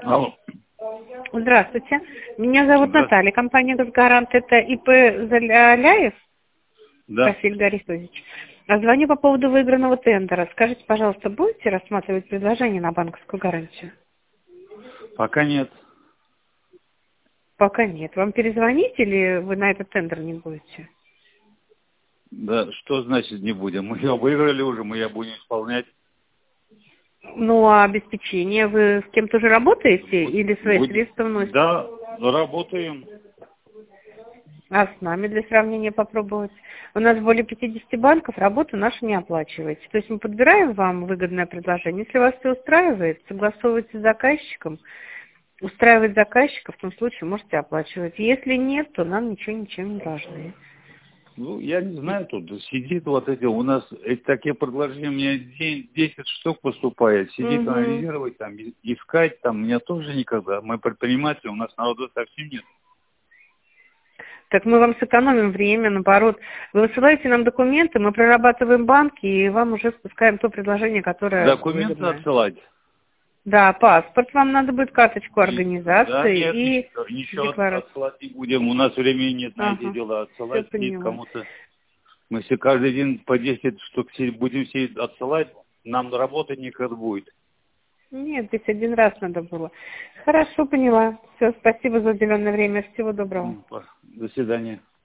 Алло. Здравствуйте. Меня зовут Наталья, компания «Газгарант». Это ИП Заляев, Да. Василий Горисович. Звоню по поводу выигранного тендера. Скажите, пожалуйста, будете рассматривать предложение на банковскую гарантию? Пока нет. Пока нет. Вам перезвонить или вы на этот тендер не будете? Да, что значит не будем? Мы ее выиграли уже, мы ее будем исполнять. Ну, а обеспечение вы с кем-то уже работаете или свои Будем. средства вносите? Да, работаем. А с нами для сравнения попробовать? У нас более 50 банков, работу нашу не оплачиваете. То есть мы подбираем вам выгодное предложение. Если вас все устраивает, согласовывайте с заказчиком. Устраивать заказчика, в том случае можете оплачивать. Если нет, то нам ничем не должны. Ну, я не знаю, тут сидит вот эти, у нас такие предложения, у меня 10 штук поступает, сидит анализировать, там, искать, там, меня тоже никогда, мы предприниматели, у нас народу совсем нет. Так мы вам сэкономим время, наоборот. Вы высылаете нам документы, мы прорабатываем банки и вам уже спускаем то предложение, которое Документы выгодное. отсылать? Да, паспорт. Вам надо будет карточку организации Да, нет, и ничего декларацию. отсылать не будем, у нас времени нет на эти Ага, дела, все отсылать нет поняла. кому-то. Мы все каждый день по 10 штук будем все отсылать, нам работать никогда будет. Нет, здесь один раз надо было. Хорошо, поняла. Все, спасибо за уделенное время. Всего доброго. До свидания.